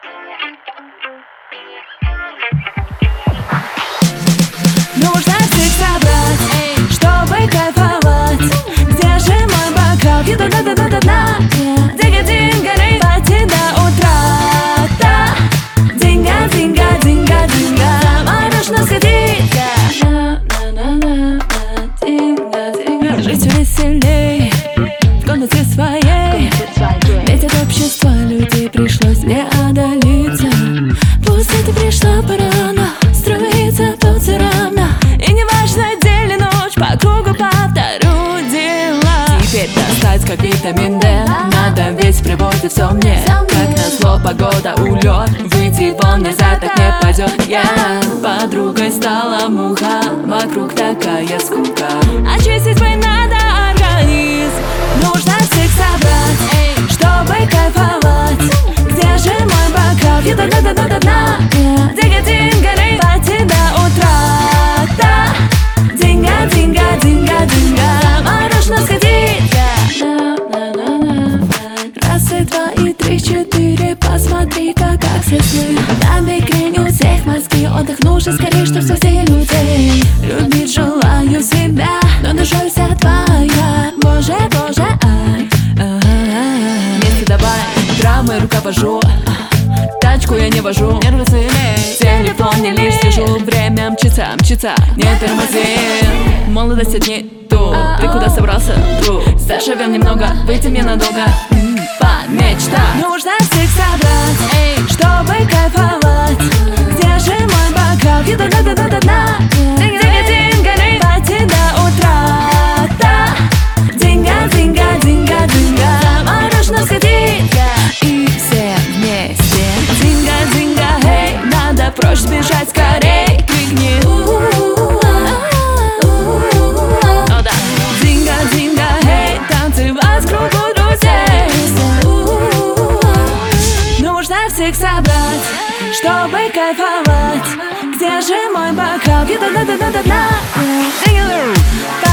Нужно всех собрать, чтобы кайфовать. Где же мой бокал? Еду до дна. Динга-динга, рей, пати до утра. Динга, динга, динга, динга. Сама нужно сходить. Жить веселей в комнате своей. Ведь от общества людей пришлось не одолиться. Пусть это пришла пора, но струится тут все равно. И не важно, день или ночь, по кругу повторю дела. Теперь достать как витамин D. Надо весь приводит все мне. Как назло погода улет. Выйти вон нельзя, так не пойдет. Я подругой стала муха. Вокруг такая скука. Очистить бы надо организм. Нужно всех собрать, чтобы кайфовать. Где же мой бокал? Еду до дна. Динга-динга, рей, пати до утра. Динга-динга, динга-динга. Сама нужно сходить. Раз и два и три, четыре. Посмотри-ка, как все сны. На бикрень у всех мозги. Отдых нужен скорее, что все людей. Любить желаю себя, но душой вся твоя. Боже, боже, ай. Вместе давай, драмы руковожу. Тачку я не вожу, нервы сильней. Телефон не лишь сижу. Время мчится, мчится, не тормози. Молодость отнету. Ты куда собрался, друг? Заживем немного, выйти мне надолго. По мечтам. Нужно всех собрать, чтобы кайфовать. Где же мой бокал? Еду до дна. Динга-динга, рей, пати до утра. Динга-динга, динга-динга. Сама нужно сходить. И все вместе. Динга-динга, эй, надо прочь сбежать скорей. Крикни. О да. Динга-динга, эй, танцевать в кругу друзей. Нужно всех собрать, чтобы кайфовать. Где же мой бокал? Еду до дна.